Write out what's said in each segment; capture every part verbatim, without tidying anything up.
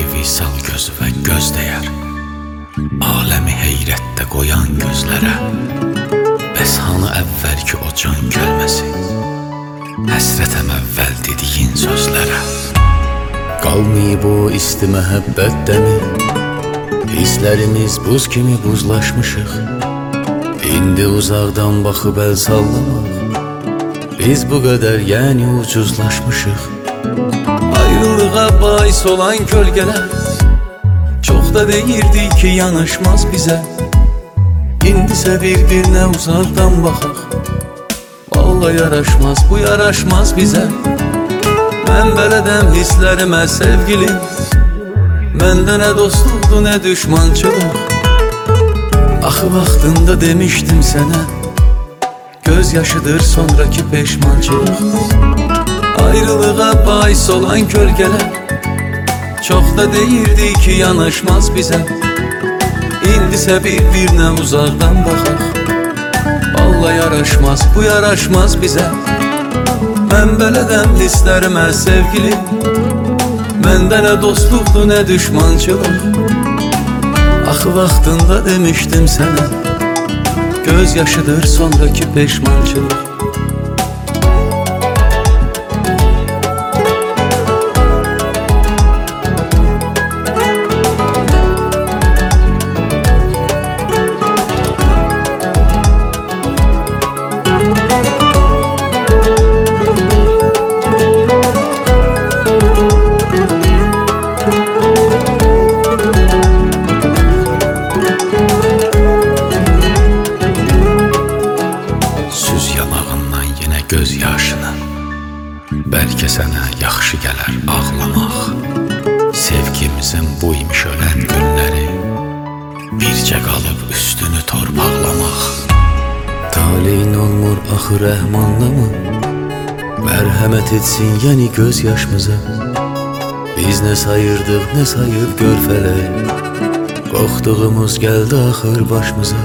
bir visal gözü və göz deyər, aləmi heyrətdə qoyan gözlərə. Bəs hanı əvvəlki o can kəlməsi, həsrətəm əvvəl dediyin sözlərə. Qalmayıb o isti məhəbbət dəmi, hisslərimiz buz kimi buzlaşmışıq. İndi uzaqdan baxıb əl sallamaq, biz bu qədər yəni ucuzlaşmışıq. Ayrılığa bais olan kölgələr çox da deyirdi ki yanaşmaz bizə. İndisə bir-birinə uzaqdan baxaq, vallahi yaraşmaz, bu yaraşmaz bizə. Mən bələdəm hisslərimə sevgilim, məndə nə dostluqdur, nə düşmançılıq. Axı vaxtında demişdim sənə, göz yaşıdır sonraki peşmançılıq. Ayrılığa bais olan kölgələr çox da deyirdi ki yanaşmaz bizə. İndisə bir-birinə uzaqdan baxaq, vallahi yaraşmaz, bu yaraşmaz bizə. Mən bələdəm hisslərimə sevgilim, məndə nə dostluqdur, nə düşmançılıq. Axı vaxtında demişdim sənə, göz yaşıdır sonraki peşmançılıq. Göz yaşına, bəlkə sənə yaxşı gələr ağlamaq. Sevgimizin buymuş ölən günləri, bircə qalıb üstünü torpaqlamaq. Taleyin olmur axı rəhmanlımı, mərhəmət etsin yəni göz yaşımıza. Biz nə sayırdıq, nə sayıb gör fələk, qorxduğumuz gəldi axır başımıza.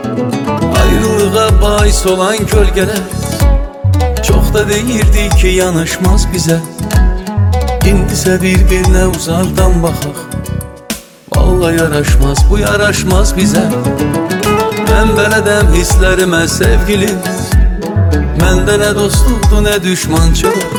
Ayrılığa bais olan kölgələr çox da deyirdi ki yanaşmaz bizə. İndisə bir-birinə uzaqdan baxaq, vallahi yaraşmaz, bu yaraşmaz bizə. Mən bələdəm hisslərimə sevgilim, məndə nə dostluqdur, nə düşmançılıq.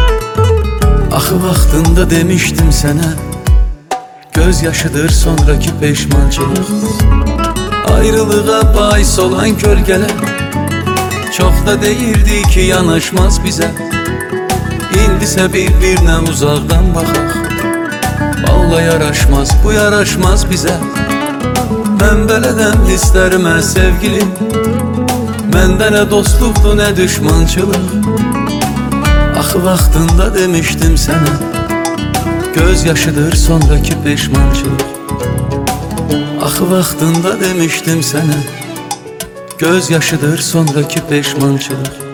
Axı vaxtında demişdim sənə, göz yaşıdır sonraki peşmançılıq. Ayrılığa bais olan kölgələr çox da deyirdi ki yanaşmaz bizə. İndisə bir-birinə uzaqdan baxaq, vallahi yaraşmaz, bu yaraşmaz bizə. Mən bələdəm hisslərimə sevgilim, məndə nə dostluqdur, nə düşmançılıq. Axı vaxtında demişdim sənə, göz yaşıdır sonraki peşmançılıq. Axı vaxtında demişdim sənə, göz yaşıdır sonraki peşmançılıq.